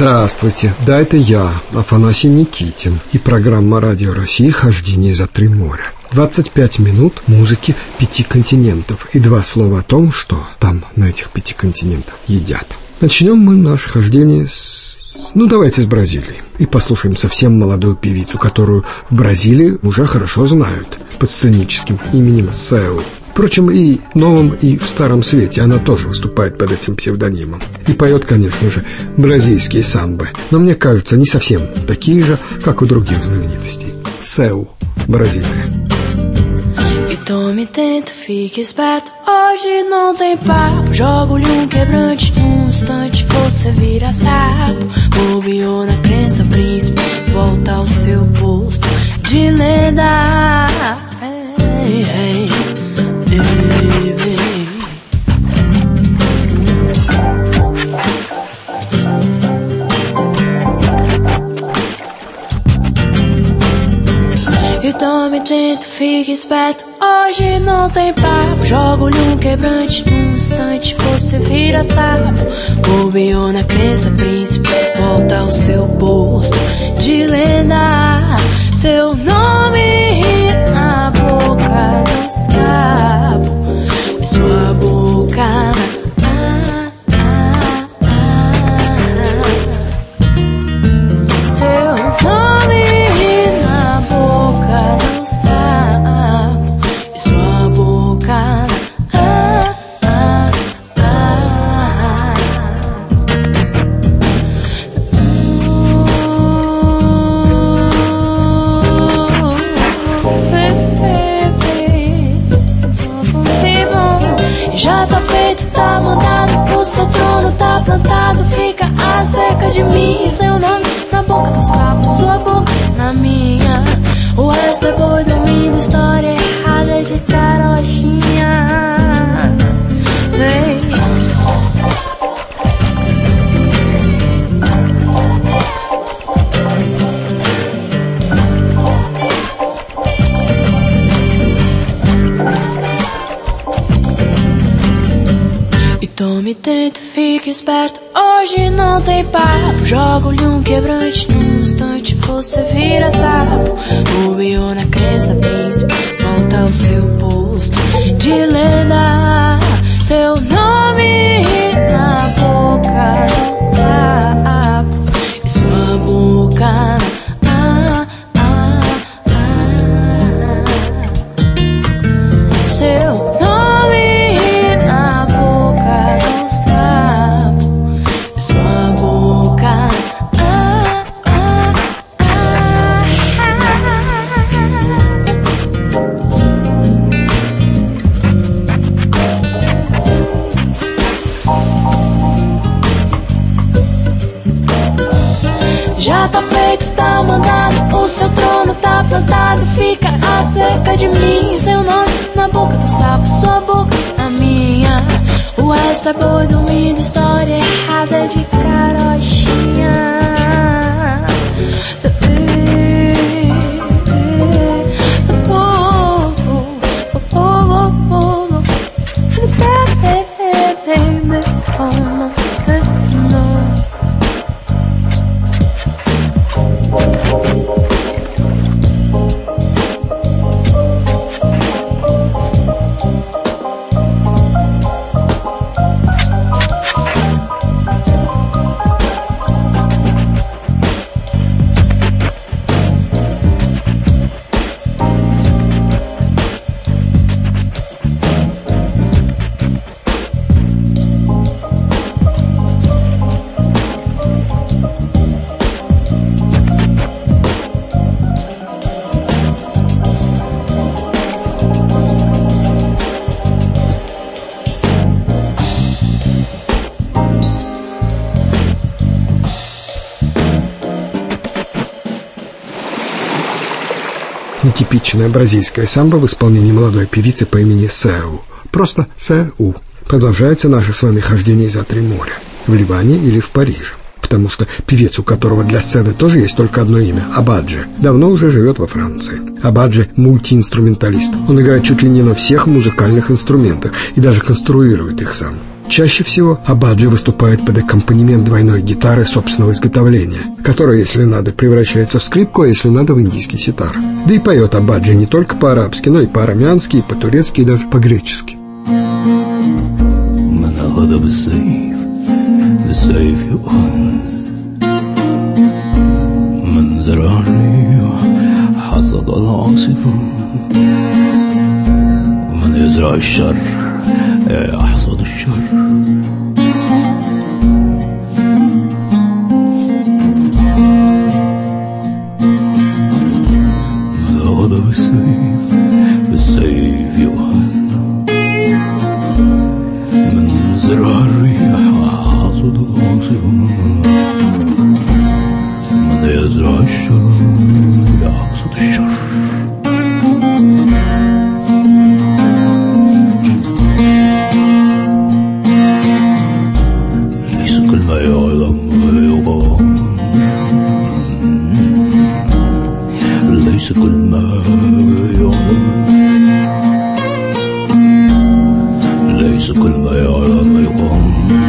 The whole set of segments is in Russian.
Здравствуйте, да, это я, Афанасий Никитин, и программа «Радио России. Хождение за три моря». 25 минут музыки 5 континентов и 2 слова о том, что там на этих 5 континентах едят. Начнем мы наше хождение давайте с Бразилии. И послушаем совсем молодую певицу, которую в Бразилии уже хорошо знают под сценическим именем Сеу. Впрочем, и в Новом, и в Старом Свете она тоже выступает под этим псевдонимом. И поет, конечно же, бразильские самбы. Но мне кажется, не совсем такие же, как у других знаменитостей. Сеу, Бразилия. E tome tento, fique esperto. Hoje não tem papo. Jogo-lhe quebrante. Instante você vira sapo. Bobeou na crença, príncipe. Volta ao seu posto de lenda. Hey, hey. Então me tento, fique esperto. Hoje não tem papo. Jogo-lhe quebrante. Num instante você vira sapo. Bobeou na crença, príncipe. Volta ao seu posto de lenda. Seu nome na boca do sapo. E sua boca seu nome na boca do sapo. E sua boca já tá feito, tá mandado. O seu trono tá plantado. Fica acerca de mim. Seu nome na boca do sapo. Sua boca na minha. O resto é boi dormindo. História errada de carochinha. Vem. Tome tento, fique esperto. Hoje não tem papo. Jogo-lhe quebrante. Num instante você vira sapo. Bobeou na crença, príncipe. Volta ao seu posto de lenda. Seu nome na boca do sapo. E sua boca seu nome na boca do sapo. Sua boca já tá feito, tá mandado. O seu trono tá plantado. Fica acerca de mim. Seu nome na boca do sapo. Sua boca na minha. O resto é boi dormindo. História errada de carochinha. Нетипичная бразильская самба в исполнении молодой певицы по имени Сеу. Просто Сеу. Продолжается наше с вами хождение за три моря. В Ливане или в Париже. Потому что певец, у которого для сцены тоже есть только одно имя – Абаджи, давно уже живет во Франции. Абаджи – мультиинструменталист. Он играет чуть ли не на всех музыкальных инструментах и даже конструирует их сам. Чаще всего Абаджи выступает под аккомпанемент двойной гитары собственного изготовления, которая, если надо, превращается в скрипку, а если надо, в индийский ситар. Да и поет Абаджи не только по-арабски, но и по-армянски, и по-турецки, и даже по-гречески. يزرع الشر يحصد الشر غضب السيف بالسيف يؤخذ من زرع الريح يحصد العاصف من يزرع الشر يحصد الشر ليس كل ما يعلم ليس كل ما يعلم يقام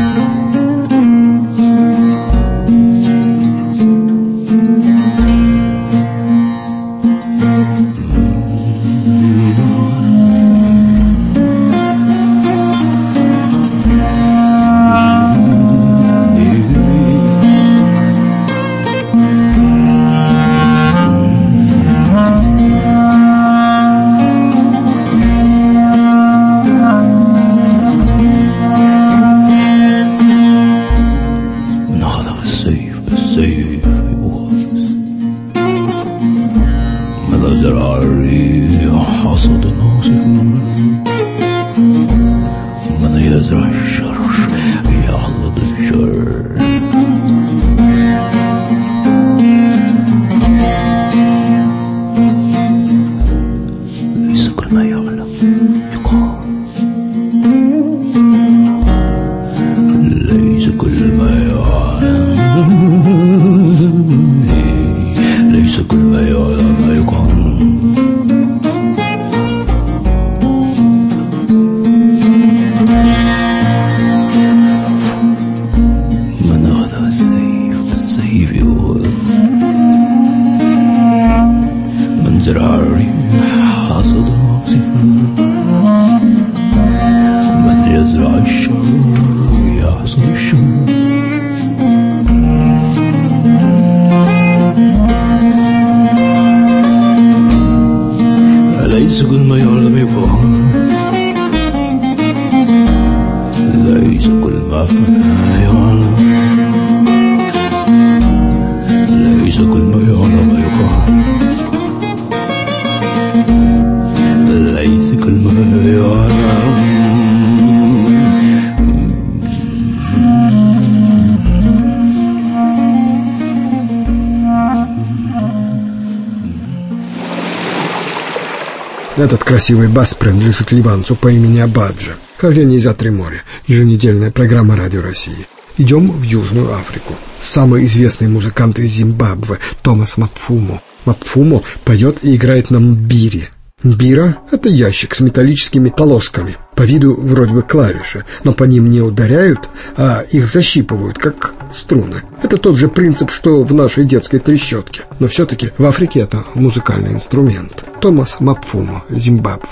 Этот красивый бас принадлежит ливанцу по имени Абаджи. Хождение за-3 моря. Еженедельная программа Радио России. Идем в Южную Африку. Самый известный музыкант из Зимбабве Томас Мапфумо. Мапфумо поет и играет на мбире. Мбира – это ящик с металлическими полосками. По виду вроде бы клавиши, но по ним не ударяют, а их защипывают, как струны. Это тот же принцип, что в нашей детской трещотке. Но все-таки в Африке это музыкальный инструмент. Томас Мапфумо, Зимбабве.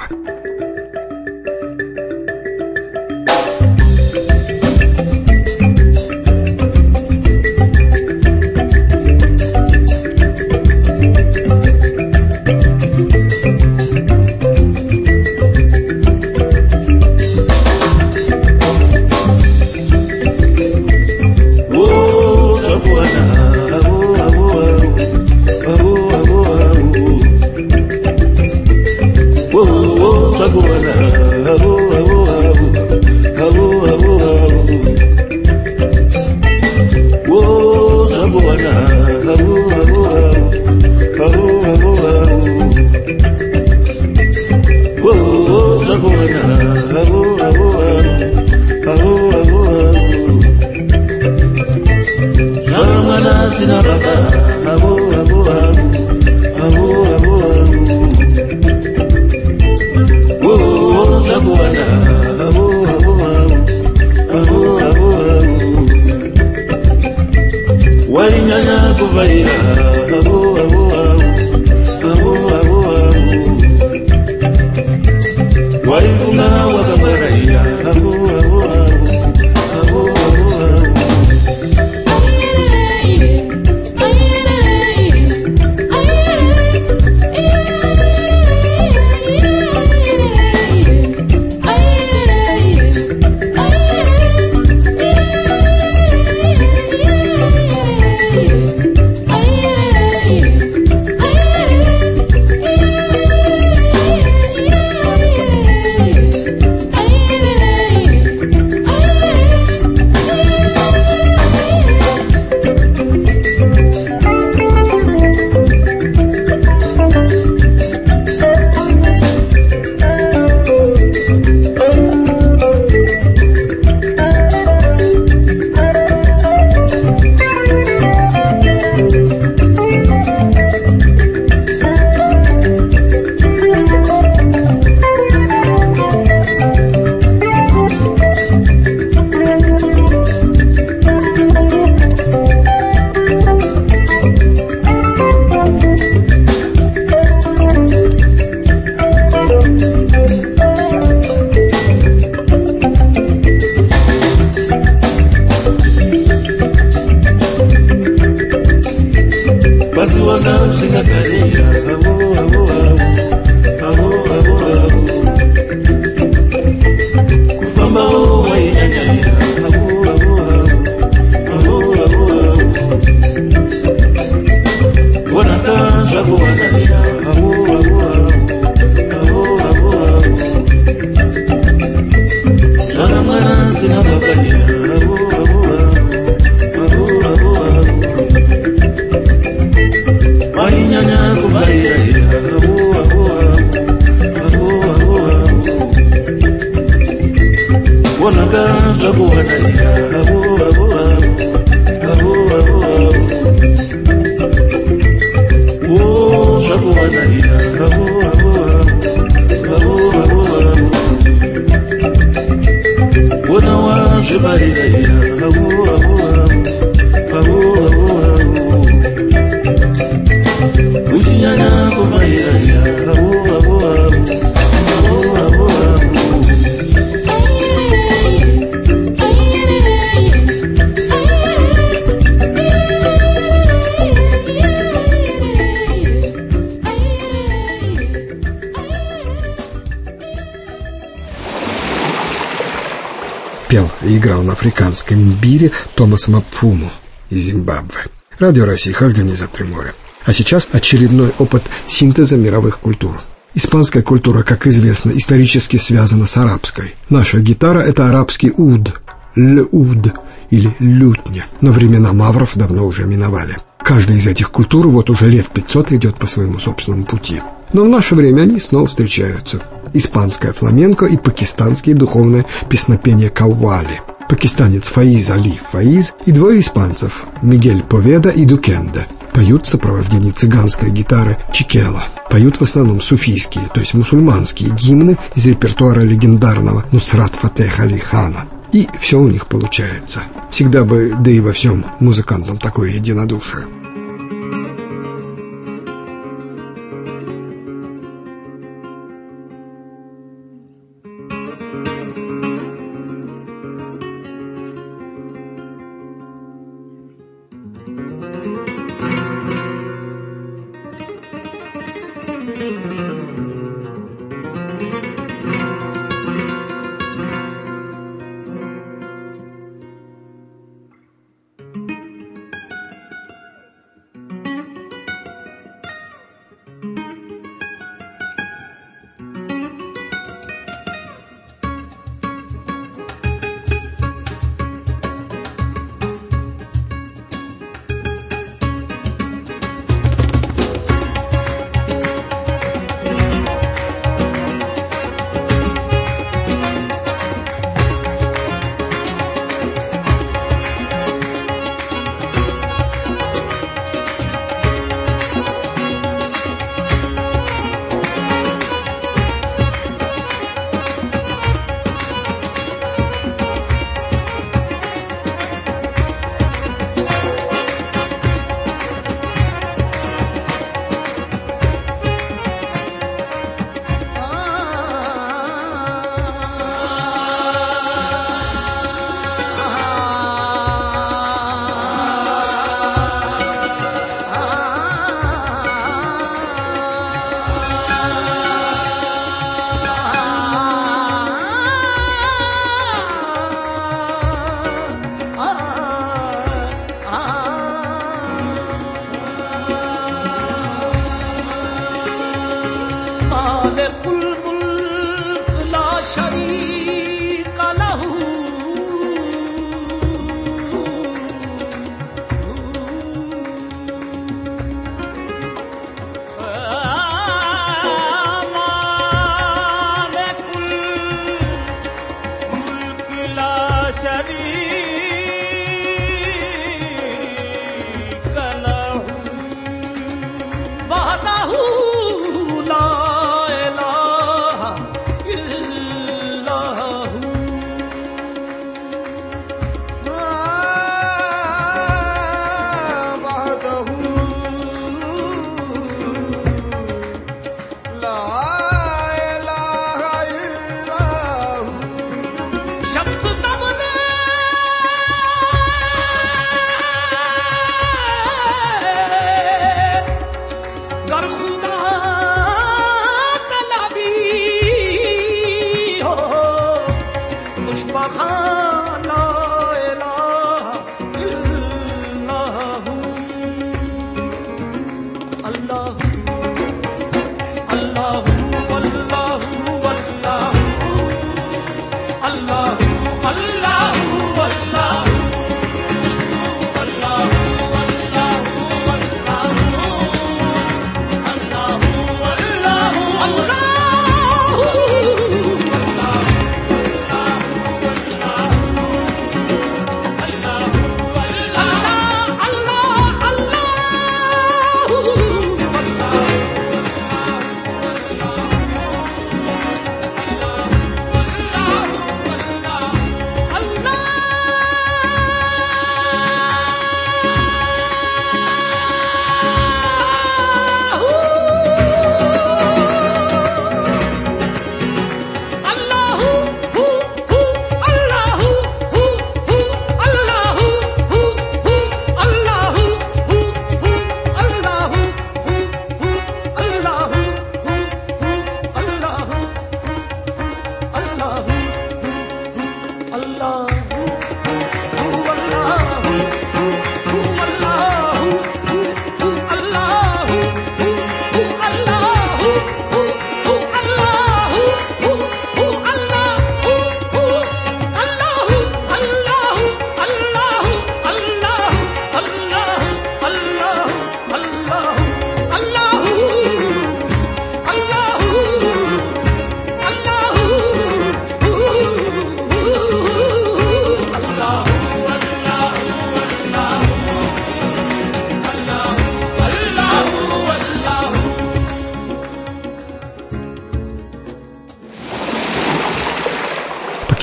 Пел и играл на африканском мбире Томас Мапфуму из Зимбабве. Радио России, Хождение за три моря. А сейчас очередной опыт синтеза мировых культур. Испанская культура, как известно, исторически связана с арабской. Наша гитара – это арабский уд, л'уд или лютня. Но времена мавров давно уже миновали. Каждая из этих культур вот уже лет 500 идет по своему собственному пути. Но в наше время они снова встречаются. Испанское фламенко и пакистанские духовное песнопение каввали. Пакистанец Фаиз Али Фаиз и двое испанцев Мигель Поведа и Дукенде поют в сопровождении цыганской гитары чикела. Поют в основном суфийские, то есть мусульманские гимны из репертуара легендарного Нусрат Фатех Али Хана. И все у них получается. Всегда бы, да и во всем музыкантам такое единодушие.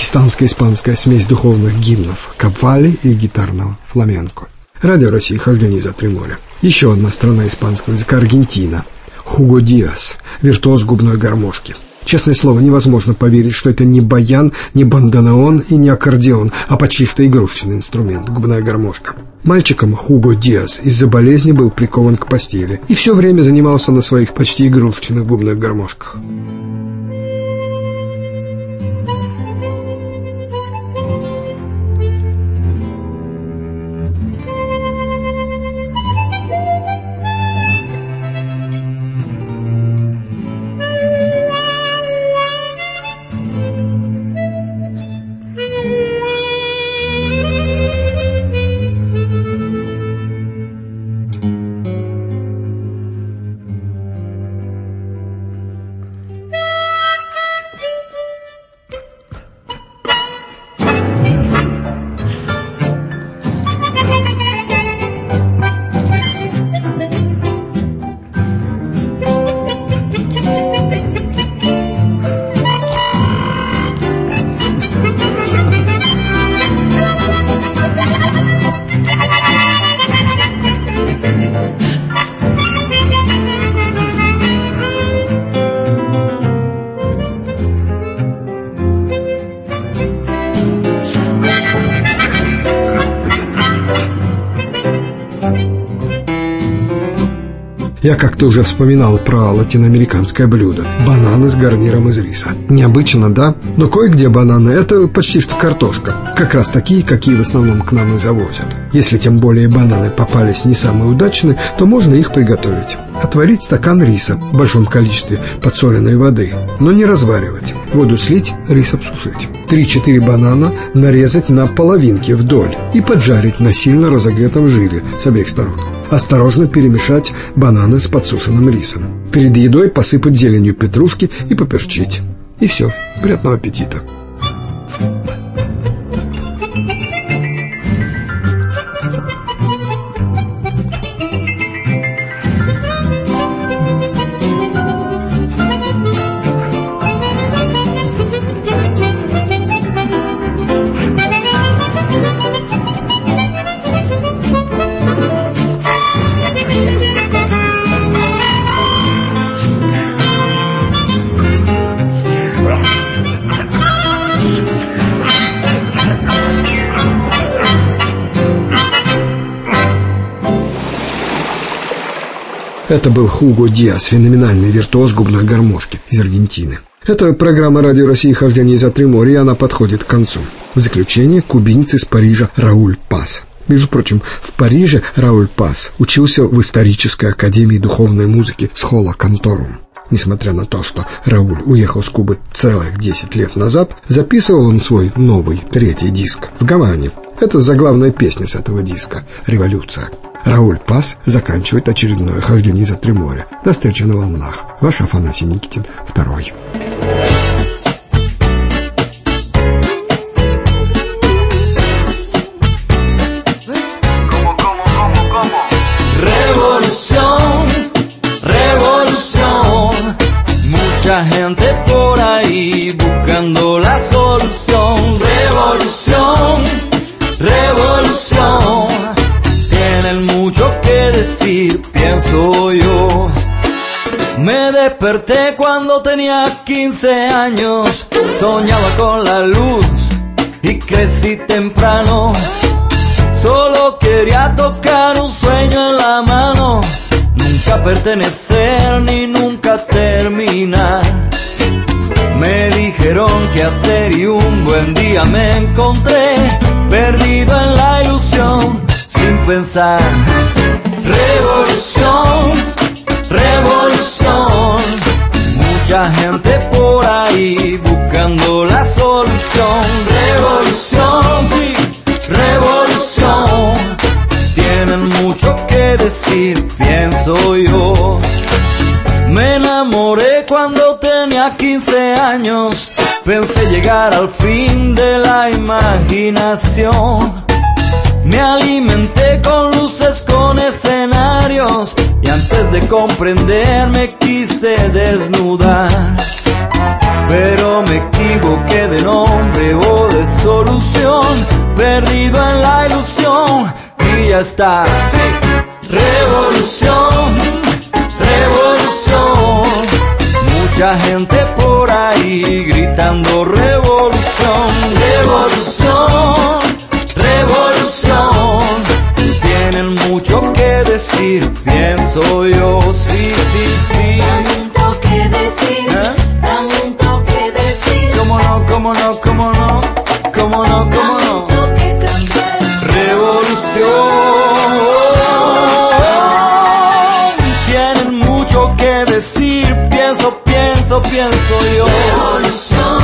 пакистанско-испанская смесь духовных гимнов, кабвали и гитарного фламенко. Радио России, хождение за 3 моря. Еще одна страна испанского языка — Аргентина. Хуго Диас, виртуоз губной гармошки. Честное слово, невозможно поверить, что это не баян, не бандонеон и не аккордеон, а почти что игрушечный инструмент — губная гармошка. Мальчиком Хуго Диас из-за болезни был прикован к постели и все время занимался на своих почти игрушечных губных гармошках. Я как-то уже вспоминал про латиноамериканское блюдо – бананы с гарниром из риса. Необычно, да? Но кое-где бананы – это почти что картошка. Как раз такие, какие в основном к нам и завозят. Если тем более бананы попались не самые удачные, то можно их приготовить. Отварить стакан риса в большом количестве подсоленной воды, но не разваривать. Воду слить, рис обсушить. 3-4 банана нарезать на половинки вдоль и поджарить на сильно разогретом жире с обеих сторон. Осторожно перемешать бананы с подсушенным рисом. Перед едой посыпать зеленью петрушки и поперчить. И все. Приятного аппетита. Это был Хуго Диас, феноменальный виртуоз губной гармошки из Аргентины. Это программа «Радио России. Хождение за 3 моря», и она подходит к концу. В заключение кубинец из Парижа Рауль Пас. Между прочим, в Париже Рауль Пас учился в исторической академии духовной музыки Схола Канторум. Несмотря на то, что Рауль уехал с Кубы целых 10 лет назад, записывал он свой новый 3-й диск в Гаване. Это заглавная песня с этого диска «Революция». Рауль Пас заканчивает очередное хождение за 3 моря. До встречи на волнах. Ваш Афанасий Никитин, 2. Mucha gente por ahí buscando la solución. Revolución, revolución. Tienen mucho que decir, pienso yo. Me desperté cuando tenía 15 años. Soñaba con la luz y crecí temprano. Solo quería tocar un sueño en la mano. Nunca pertenecer ni nunca terminar. Me dijeron qué hacer y un buen día me encontré perdido en la ilusión, sin pensar. Revolución, revolución. Mucha gente por ahí buscando la solución. Revolución, sí, revolución. Tienen mucho que decir, pienso yo. Me enamoré cuando tenía 15 años. Pensé llegar al fin de la imaginación. Me alimenté con luces, con escenarios. Y antes de comprender me quise desnudar. Pero me equivoqué de nombre. solución, perdido en la ilusión, y ya está. Revolución, revolución, mucha gente por ahí gritando revolución, revolución, revolución, tienen mucho que decir, pienso yo, sí, sí, sí. Tanto que decir, tanto que decir. Cómo no, cómo no, cómo no, cómo no, cómo no. Tanto que cantar. Revolución, tienen mucho que decir, pienso, pienso, pienso yo. Revolución,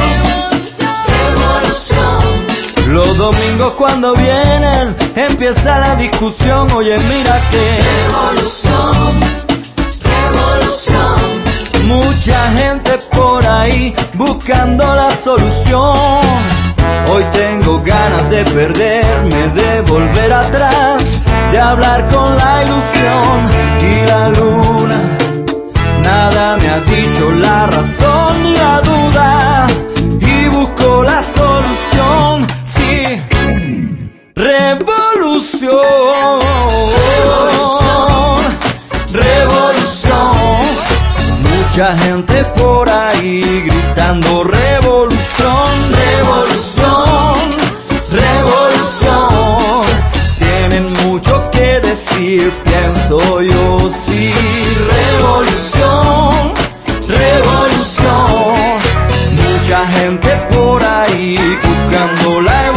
revolución. Los domingos cuando vienen empieza la discusión, oye mira que Revolución, revolución. mucha gente por ahí buscando la solución. Hoy tengo ganas de perderme, de volver atrás, de hablar con la ilusión y la luna. Nada me ha dicho la razón ni la duda, y busco la solución, sí. Revolución, revolución, mucha gente por ahí gritando revolución, revolución, revolución, tienen mucho que decir, pienso yo, sí. Revolución, revolución, mucha gente por ahí buscando la